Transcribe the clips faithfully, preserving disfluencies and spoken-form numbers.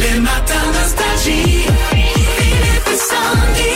Les matins nostalgie. Philippe et Sandy.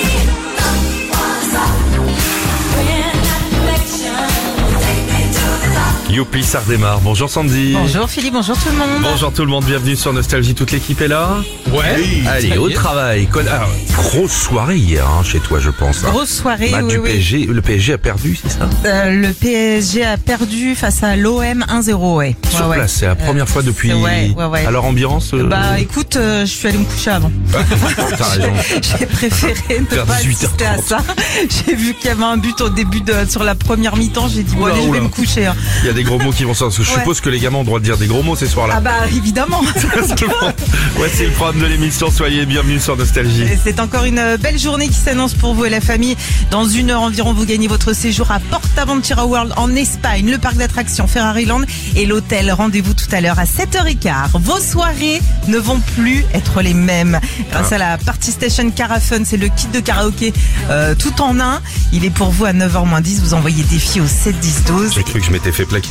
Youpi, ça redémarre. Bonjour Sandy. Bonjour Philippe, bonjour tout le monde. Bonjour tout le monde, bienvenue sur Nostalgie. Toute l'équipe est là. Ouais. Oui. Allez, au travail. Alors, grosse soirée hier hein, chez toi, je pense. Hein. Grosse soirée, Match oui, du oui. P S G. Le P S G a perdu, c'est ça? Euh, le P S G a perdu face à l'O M un zéro, ouais. Sur ouais, place, ouais. c'est la première Euh, fois depuis. c'est- Ouais, ouais, ouais. Alors ambiance. euh, Bah écoute, euh, je suis allée me coucher avant. T'as raison. J'ai préféré ne Vers pas dix-huit heures assister à ça. J'ai vu qu'il y avait un but au début de sur la première mi-temps. J'ai dit bon Oula, allez, je vais oula. me coucher. hein. Il y a des gros mots qui vont sortir. Parce que je Ouais. suppose que les gamins ont le droit de dire des gros mots ces soirs-là. Ah bah évidemment. Ouais, c'est le programme de l'émission. Soyez bienvenus sur Nostalgie. Et c'est encore une belle journée qui s'annonce pour vous et la famille. Dans une heure environ, vous gagnez votre séjour à Portaventura World en Espagne, le parc d'attractions Ferrari Land et l'hôtel. Rendez-vous tout à l'heure à sept heures quinze. Vos soirées ne vont plus être les mêmes. Grâce à la Party Station Carafun, c'est le kit de karaoké euh, tout en un. Il est pour vous à neuf heures moins dix. Vous envoyez défi au sept dix douze. J'ai cru que je m'étais fait plaquer.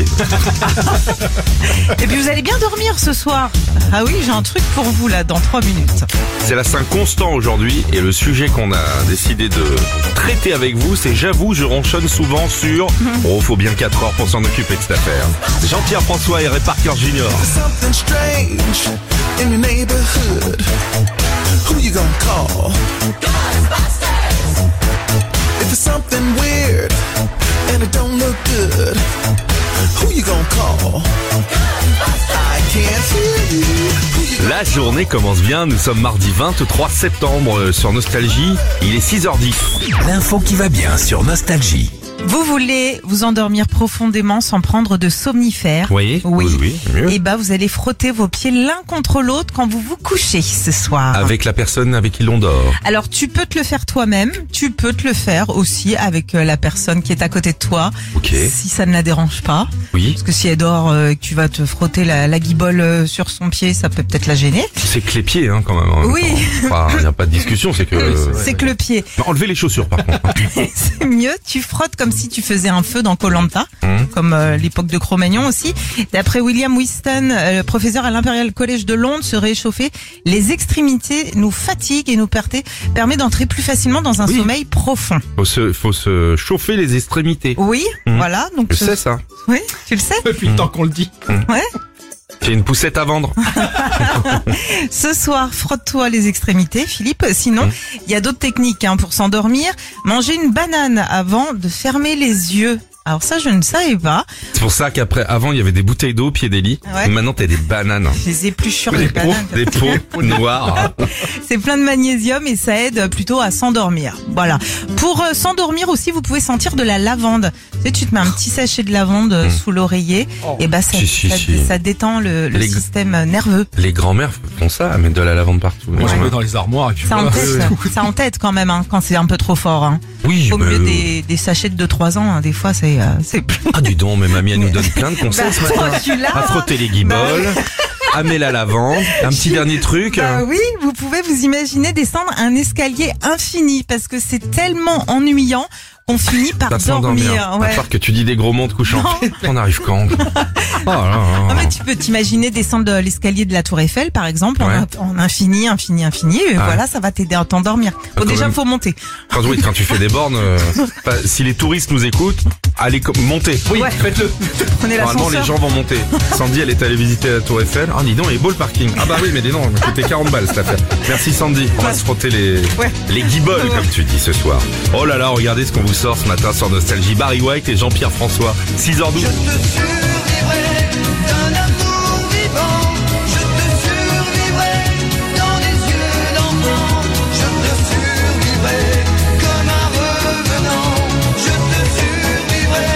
Et puis vous allez bien dormir ce soir. Ah oui, j'ai un truc pour vous là dans trois minutes. C'est la Saint-Constant aujourd'hui et le sujet qu'on a décidé de traiter avec vous, c'est j'avoue, je ronchonne souvent sur... Oh, faut bien quatre heures pour s'en occuper de cette affaire. Jean-Pierre François et Ray Parker Junior Something strange in your neighborhood. Who you gonna call? If it's something weird and it don't look good, who you gonna call? I can't hear you. Who you La journée commence bien, nous sommes mardi vingt-trois septembre euh, sur Nostalgie, il est six heures dix. L'info qui va bien sur Nostalgie. Vous voulez vous endormir profondément sans prendre de somnifères? Oui, Oui. oui, mieux. Et bah vous allez frotter vos pieds l'un contre l'autre quand vous vous couchez ce soir. Avec la personne avec qui l'on dort. Alors tu peux te le faire toi-même, tu peux te le faire aussi avec euh, la personne qui est à côté de toi, Ok, si ça ne la dérange pas. oui. Parce que si elle dort euh, et que tu vas te frotter la, la guibole euh, sur son pied, ça peut peut-être la gêner. C'est que les pieds hein, quand même. en même Oui. temps. Enfin, il n'y a pas de discussion, c'est que... euh, C'est que le pied. non, enlevez les chaussures par contre. C'est mieux, tu frottes comme si tu faisais un feu dans Koh-Lanta, Hum. comme euh, l'époque de Cro-Magnon aussi. D'après William Whiston, euh, professeur à l'Imperial College de Londres, se réchauffer les extrémités nous fatiguent et nous permet, permet d'entrer plus facilement dans un Oui. sommeil profond. Faut se, faut se chauffer les extrémités. Oui, Hum. voilà. Donc Je ce- sais ça. Oui, tu le sais. Depuis le temps qu'on le dit. Ouais. J'ai une poussette à vendre. Ce soir, frotte-toi les extrémités, Philippe. Sinon, Hum. il y a d'autres techniques hein, pour s'endormir. Manger une banane avant de fermer les yeux. Alors ça, je ne savais pas. C'est pour ça qu'après, avant, il y avait des bouteilles d'eau au pied des lits. Ouais. Maintenant, t'as des bananes. Je les épluchures Des les pots, bananes. des pots noirs. C'est plein de magnésium et ça aide plutôt à s'endormir. Voilà. Pour euh, s'endormir aussi, vous pouvez sentir de la lavande. Tu sais, tu te mets un petit sachet de lavande euh, sous l'oreiller et bah ça, Si, si, ça, si. ça détend le, le Les- système euh, nerveux. Les grands-mères font ça, mettre de la lavande partout. Moi, je Ouais. mets dans les armoires et puis Ça en voilà. tête, ça en tête quand même hein, quand c'est un peu trop fort. Hein. Oui, Au bah, mieux euh, des, des sachets de deux trois ans, hein, des fois c'est euh, c'est plus. Ah, dis donc, mais mamie, elle nous donne plein de conseils Bah, ce matin. je suis là. À frotter les guiboles, à mettre la lavande. Un petit dernier truc. Bah oui, vous pouvez vous imaginer descendre un escalier infini parce que c'est tellement ennuyant qu'on finit par Pas s'endormir. dormir. À Ouais. part que tu dis des gros mots de couchant. On arrive quand? Oh là là. Non mais tu peux t'imaginer descendre de l'escalier de la Tour Eiffel par exemple en, Ouais. en infini, infini, infini et Ah. voilà ça va t'aider à t'endormir. Bon quand déjà même. faut monter. Quand, oui, quand tu fais des bornes, euh, pas- si les touristes nous écoutent, allez co- monter. Oui, Ouais. faites-le. Prenez Normalement, l'ascenseur. les gens vont monter. Sandy, elle est allée visiter la Tour Eiffel. Ah, dis donc, il est beau le parking. Ah bah oui, mais dis donc, ça m'a coûté quarante balles cette affaire. Merci Sandy. On va se frotter les, Ouais. les guiboles, Ouais. comme tu dis ce soir. Oh là là, regardez ce qu'on vous sort ce matin sur Nostalgie. Barry White et Jean-Pierre François. six heures douze. Je te survivrai d'un amour vivant. Je te survivrai dans les yeux d'enfant. Je te survivrai comme un revenant. Je te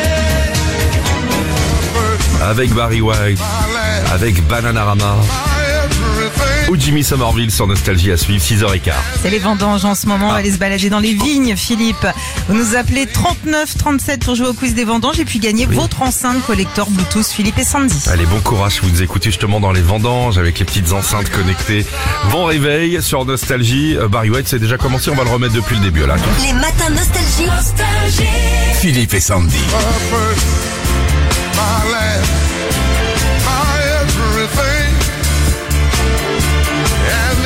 survivrai. Avec Barry White, avec Bananarama ou Jimmy Somerville sur Nostalgie à suivre, six heures quinze. C'est les vendanges en ce moment, on va aller se balader dans les vignes, Philippe. Vous nous appelez trente-neuf trente-sept pour jouer au quiz des vendanges et puis gagner votre enceinte collector Bluetooth Philippe et Sandy. Allez, bon courage, vous nous écoutez justement dans les vendanges avec les petites enceintes connectées. Bon réveil sur Nostalgie. Euh, Barry White, c'est déjà commencé, on va le remettre depuis le début. Là. Les matins nostalgie. Nostalgie. Philippe et Sandy. My last, my everything. And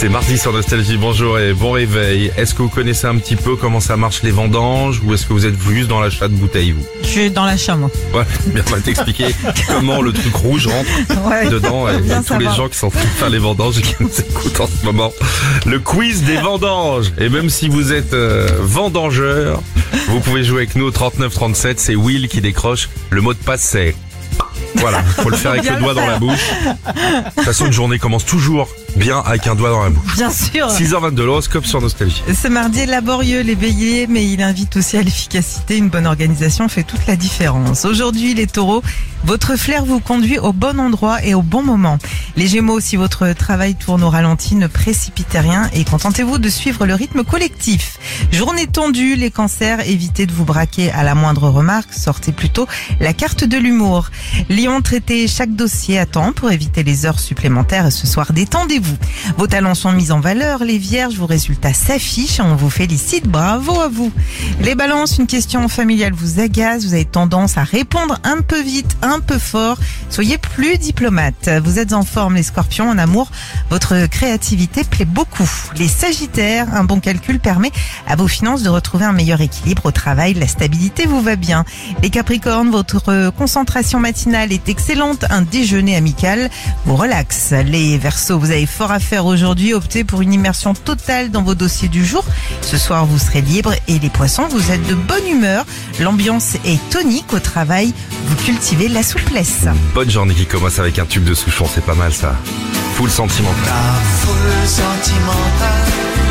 C'est mardi sur Nostalgie, bonjour et bon réveil. Est-ce que vous connaissez un petit peu comment ça marche les vendanges ou est-ce que vous êtes juste dans l'achat de bouteilles vous? Je suis dans l'achat, moi. Ouais, bien on va t'expliquer comment le truc rouge rentre Ouais. dedans et, Bien et tous les savoir. gens qui sont en train de faire les vendanges et qui nous écoutent en ce moment. Le quiz des vendanges. Et même si vous êtes euh, vendangeur, vous pouvez jouer avec nous au trente-neuf trente-sept. C'est Will qui décroche. Le mot de passe c'est... Voilà, faut le faire avec Bien le le doigt dans faire. la bouche. De toute façon, une journée commence toujours bien avec un doigt dans la bouche. Bien sûr. six heures vingt-deux, l'horoscope sur Nostalgie. Ce mardi est laborieux, les béliers, mais il invite aussi à l'efficacité. Une bonne organisation fait toute la différence. Aujourd'hui, les taureaux, votre flair vous conduit au bon endroit et au bon moment. Les gémeaux, si votre travail tourne au ralenti, ne précipitez rien et contentez-vous de suivre le rythme collectif. Journée tendue, les cancers, évitez de vous braquer à la moindre remarque, sortez plutôt la carte de l'humour. Lion, traitez chaque dossier à temps pour éviter les heures supplémentaires et ce soir, détendez-vous. Vos talents sont mis en valeur, les vierges, vos résultats s'affichent, on vous félicite, bravo à vous. Les balances, une question familiale vous agace, vous avez tendance à répondre un peu vite, un peu fort, soyez plus diplomate. Vous êtes en forme les scorpions, en amour, votre créativité plaît beaucoup. Les sagittaires, un bon calcul permet à vos finances de retrouver un meilleur équilibre au travail, la stabilité vous va bien. Les capricornes, votre concentration matinale est excellente, un déjeuner amical vous relaxe. Les verseaux, vous avez fort à faire aujourd'hui, optez pour une immersion totale dans vos dossiers du jour. Ce soir, vous serez libre et les poissons, vous êtes de bonne humeur. L'ambiance est tonique au travail, vous cultivez la souplesse. Bonne journée qui commence avec un tube de Souchon, c'est pas mal ça. Full sentimental. La foule sentimentale,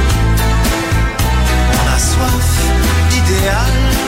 on a soif d'idéal,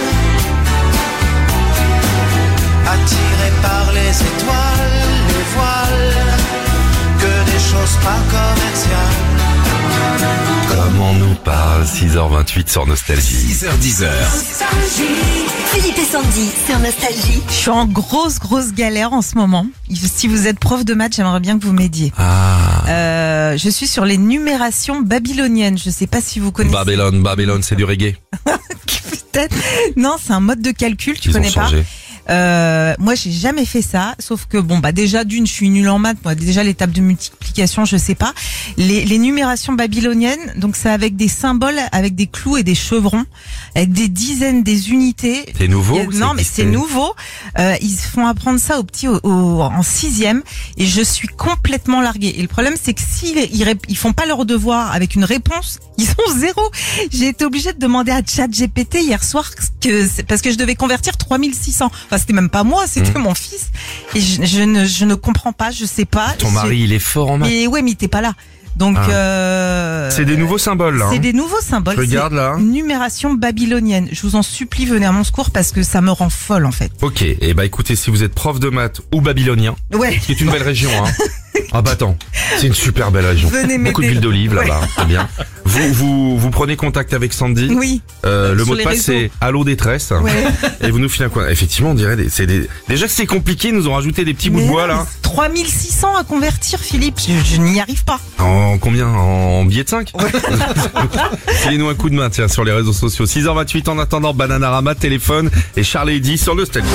attiré par les étoiles, les voiles, que des choses pas commerciales. Comme on nous parle, six heures vingt-huit sur Nostalgie. six heures dix. Philippe et Sandy sur Nostalgie. Je suis en grosse, grosse galère en ce moment. Si vous êtes prof de maths, j'aimerais bien que vous m'aidiez. Ah, Euh, je suis sur les numérations babyloniennes. Je sais pas si vous connaissez. Babylone, Babylone, c'est du reggae. Peut-être. Non, c'est un mode de calcul. Tu Ils ont connais pas? changé. Euh, moi, j'ai jamais fait ça, sauf que bon, bah déjà d'une, je suis nulle en maths. Moi, déjà l'étape de multiplication, je sais pas. Les, les numérations babyloniennes, donc c'est avec des symboles, avec des clous et des chevrons, avec des dizaines, des unités. C'est nouveau Il y a- ou ça Non, mais existait c'est nouveau. Euh, ils font apprendre ça aux petits au, au- en sixième, et je suis complètement larguée. Et le problème, c'est que s'ils ils, rép- ils font pas leur devoir avec une réponse, ils sont zéro. J'ai été obligée de demander à ChatGPT hier soir que c'est- parce que je devais convertir trois mille six cents. Enfin, c'était même pas moi, c'était mon fils. Et je, je ne, je ne comprends pas, je sais pas. Ton J'ai- mari, il est fort en maths. Mais ouais, mais il était pas là. Donc, Ah. euh, C'est des nouveaux symboles là. c'est hein. des nouveaux symboles. Je regarde, C'est là. une numération babylonienne. Je vous en supplie, venez à mon secours parce que ça me rend folle en fait. Ok, et bah écoutez, si vous êtes prof de maths ou babylonien, Ouais. qui est une belle région, hein. Ah bah attends, c'est une super belle région. Venez Beaucoup m'aider. d'huile d'olive là-bas, c'est bien. Vous, vous, vous prenez contact avec Sandy. Oui. Euh, le Sur mot de les passe réseaux. c'est Allô détresse. Ouais. Et vous nous filez un coin. Effectivement, on dirait des, c'est des, déjà que c'est compliqué, ils nous ont rajouté des petits bouts de Mais bois non, là. mais trois mille six cents à convertir, Philippe. Je, je n'y arrive pas. En combien? En billets de cinq? Filez-nous un coup de main, tiens, sur les réseaux sociaux. six heures vingt-huit en attendant, Bananarama, téléphone et Charles et Eddy sur Nostalgie.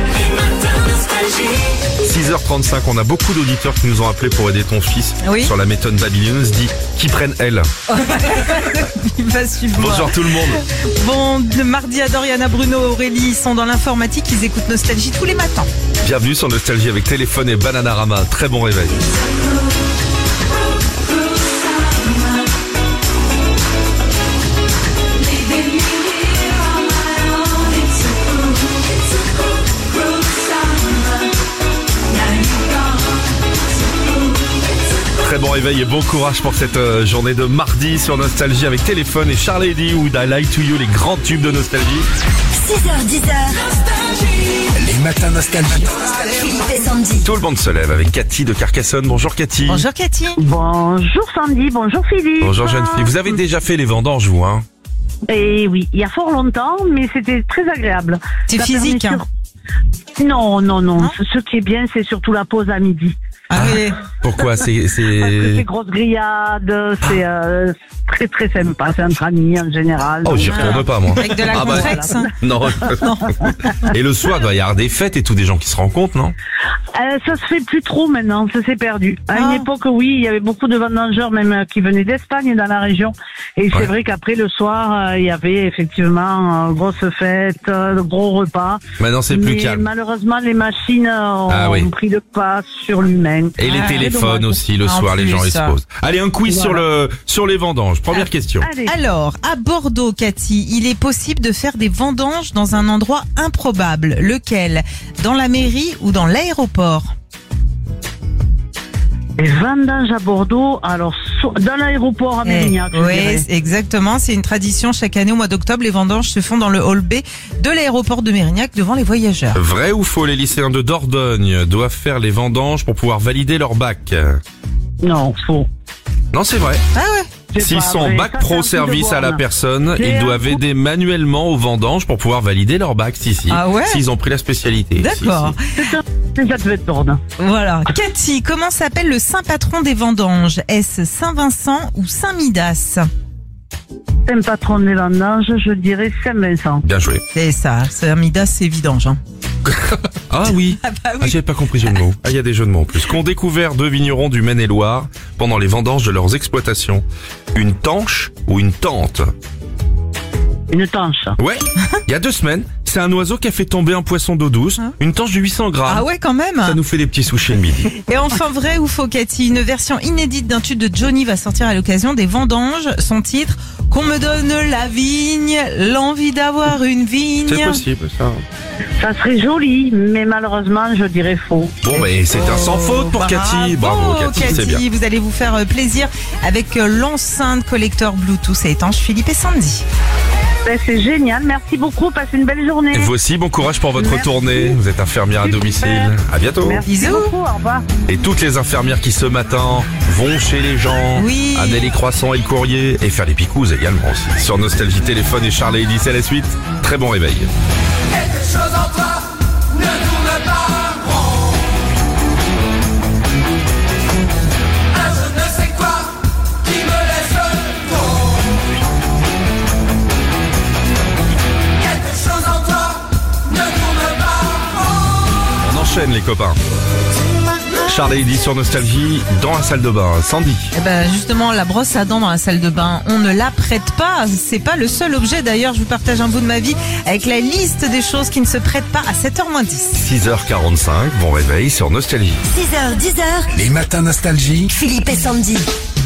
six heures trente-cinq, on a beaucoup d'auditeurs qui nous ont appelé pour aider ton fils Oui. sur la méthode babylonienne. Se dit, qui prennent elle. Il va suivre moi. Bonjour tout le monde. Bon, le mardi à Doriana, Bruno, Aurélie, ils sont dans l'informatique. Ils écoutent Nostalgie tous les matins. Bienvenue sur Nostalgie avec téléphone et Bananarama. Très bon réveil. Très bon réveil et bon courage pour cette euh, journée de mardi sur Nostalgie avec téléphone et Charlie Eddy ou I Lie to You, les grands tubes de Nostalgie. six heures dix. Les matins Nostalgie. Philippe et Sandy. Tout le monde se lève avec Cathy de Carcassonne. Bonjour Cathy. Bonjour Cathy. Bonjour Sandy, bonjour Philippe. Bonjour jeune fille. Vous avez déjà fait les vendanges vous hein? Et oui, il y a fort longtemps, mais c'était très agréable. C'est Ça physique, permet hein. sur- Non, non, non. Non Ce, ce qui est bien, c'est surtout la pause à midi. Ah oui. Pourquoi? C'est, Parce que c'est... c'est grosse grillade, c'est euh, très très sympa. C'est entre amis en général. Oh, donc, j'y retourne pas moi. Avec de la Ah bah, contrex. hein. Non. Et le soir, il doit y avoir des fêtes et tout, des gens qui se rencontrent, non? Euh, ça se fait plus trop maintenant, ça s'est perdu. À Ah. une époque, oui, il y avait beaucoup de vendangeurs même euh, qui venaient d'Espagne dans la région. Et c'est Ouais. vrai qu'après le soir, euh, il y avait effectivement euh, grosse fête, euh, gros repas. Maintenant, c'est plus Mais calme. malheureusement, les machines euh, ont Ah oui. pris le pas sur l'humain. Et les Ah, téléphones dommage. aussi, le En soir, les plus, gens ils se ça. posent. Allez, un quiz sur Voilà. le sur les vendanges. Première question. Allez. Alors, à Bordeaux, Cathy, il est possible de faire des vendanges dans un endroit improbable. Lequel? Dans la mairie ou dans l'aéroport? Les vendanges à Bordeaux, alors so- dans l'aéroport à Mérignac, je oui, dirais. exactement. C'est une tradition. Chaque année au mois d'octobre, les vendanges se font dans le hall B de l'aéroport de Mérignac devant les voyageurs. Vrai ou faux, les lycéens de Dordogne doivent faire les vendanges pour pouvoir valider leur bac? Non, faux. Non, c'est vrai. Ah ouais. C'est S'ils pas sont vrai. bac Ça, pro c'est un truc de service à la borne. personne, C'est ils un doivent coup- aider manuellement aux vendanges pour pouvoir valider leur bac, si, si. Ah ouais? S'ils ont pris la spécialité. D'accord. Si, si. C'est ça, c'est ça devait être borne. Voilà. Cathy, comment s'appelle le saint patron des vendanges? Est-ce Saint-Vincent ou Saint-Midas? C'est un patron des vendanges, je dirais Saint-Vincent. Bien joué. C'est ça. Saint-Midas, c'est vidange. Hein. Ah oui. Ah bah Ah, oui. j'avais pas compris le jeu de mots. Ah, il y a des jeux de mots en plus. Qu'ont découvert deux vignerons du Maine-et-Loire pendant les vendanges de leurs exploitations? Une tanche ou une tente? Une tanche. Ouais. Il y a deux semaines, c'est un oiseau qui a fait tomber un poisson d'eau douce. Hein Une tanche de huit cents grammes. Ah ouais, quand même. Ça nous fait des petits sushis le midi. Et enfin, vrai ou faux, Cathy, une version inédite d'un tube de Johnny va sortir à l'occasion des vendanges. Son titre, qu'on me donne la vigne, l'envie d'avoir une vigne. C'est possible, ça. Ça serait joli, mais malheureusement, je dirais faux. Bon, mais c'est un sans faute pour Cathy. Bravo, Cathy, c'est bien. Vous allez vous faire euh, plaisir avec euh, l'enceinte collector Bluetooth et étanche Philippe et Sandy. Ben, c'est génial, merci beaucoup, passez une belle journée. Et vous aussi, bon courage pour votre Merci. tournée. Vous êtes infirmière à Super. domicile. À bientôt. Merci Bisous. beaucoup, au revoir. Et toutes les infirmières qui ce matin vont chez les gens, Oui. amener les croissants et le courrier et faire les picouzes également aussi. Sur Nostalgie Téléphone et Charles et Elise à la suite. Très bon réveil. Quelque chose en toi ne tourne pas rond. Un je ne sais quoi qui me laisse tomber. Quelque chose en toi ne tourne pas rond. On enchaîne les copains. Charles et Elise sur Nostalgie dans la salle de bain. Sandy. Eh ben justement, la brosse à dents dans la salle de bain, on ne la prête pas. C'est pas le seul objet. D'ailleurs, je vous partage un bout de ma vie avec la liste des choses qui ne se prêtent pas à sept heures moins dix. six heures quarante-cinq, bon réveil sur Nostalgie. six heures, dix heures, Les matins nostalgie. Philippe et Sandy.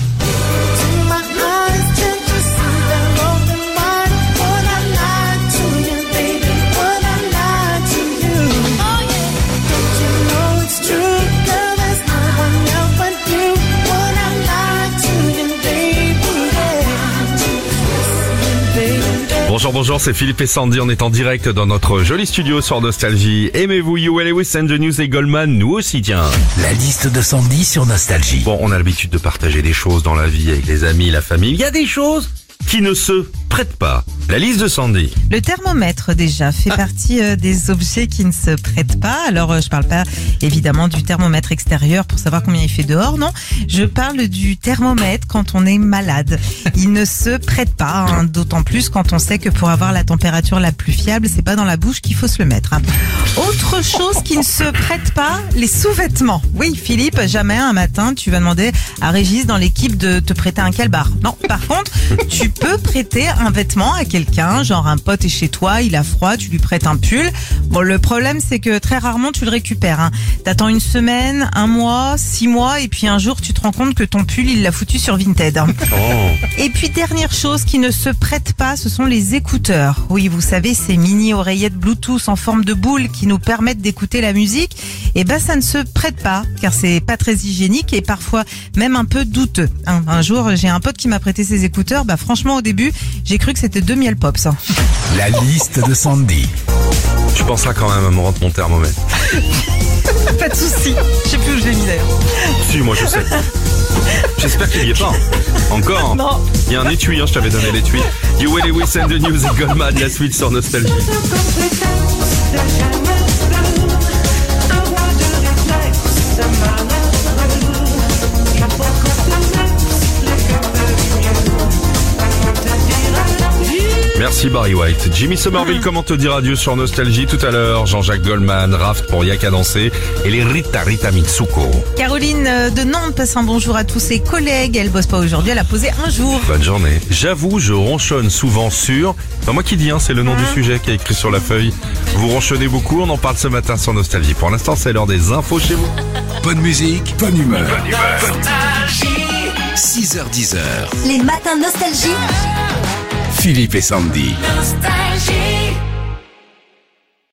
Bonjour, bonjour, c'est Philippe et Sandy. On est en direct dans notre joli studio sur Nostalgie. Aimez-vous You Lewis and the News et Goldman? Nous aussi, tiens. La liste de Sandy sur Nostalgie. Bon, on a l'habitude de partager des choses dans la vie avec les amis, la famille. Il y a des choses qui ne se prêtent pas. La liste de Sandy. Le thermomètre déjà fait partie euh, des objets qui ne se prêtent pas. Alors euh, je parle pas évidemment du thermomètre extérieur pour savoir combien il fait dehors, non. Je parle du thermomètre quand on est malade. Il ne se prête pas, hein, d'autant plus quand on sait que pour avoir la température la plus fiable, c'est pas dans la bouche qu'il faut se le mettre. Hein. Autre chose qui ne se prête pas, les sous-vêtements. Oui, Philippe, jamais un matin tu vas demander à Régis dans l'équipe de te prêter un calbar. Non, par contre, tu peux prêter un vêtement à quelqu'un, genre un pote est chez toi, il a froid, tu lui prêtes un pull. Bon, le problème c'est que très rarement tu le récupères. Hein. T'attends une semaine, un mois, six mois, et puis un jour tu te rends compte que ton pull il l'a foutu sur Vinted. Oh. Et puis dernière chose qui ne se prête pas, ce sont les écouteurs. Oui, vous savez, ces mini oreillettes Bluetooth en forme de boule qui nous permettent d'écouter la musique. Et ben ça ne se prête pas, car c'est pas très hygiénique et parfois même un peu douteux. Un, un jour, j'ai un pote qui m'a prêté ses écouteurs. Bah franchement, au début, j'ai cru que c'était deux miel pops. Hein. La liste de Sandy. Tu penseras quand même à me rendre mon thermomètre. Pas de souci. Je sais plus où je l'ai mis d'ailleurs. Si, moi je sais. J'espère qu'il y est pas. Encore. Non. Il y a un étui, hein, je t'avais donné l'étui. You Lewis and the News et Goldman, la suite sur Nostalgie. Merci Voici Barry White. Jimmy Somerville, comment te dire adieu sur Nostalgie tout à l'heure. Jean-Jacques Goldman, Raft pour Yaka Danser et les Rita Rita Mitsuko. Caroline euh, de Nantes passe un bonjour à tous ses collègues. Elle bosse pas aujourd'hui, elle a posé un jour. Bonne journée. J'avoue, je ronchonne souvent sur... Pas moi qui dis, hein, c'est le nom du sujet qui est écrit sur la feuille. Vous ronchonnez beaucoup, on en parle ce matin sur Nostalgie. Pour l'instant, c'est l'heure des infos chez vous. Bonne musique, bonne humeur. Nostalgie. six heures dix heures. Les matins nostalgie. Philippe et Sandy. Nostalgie.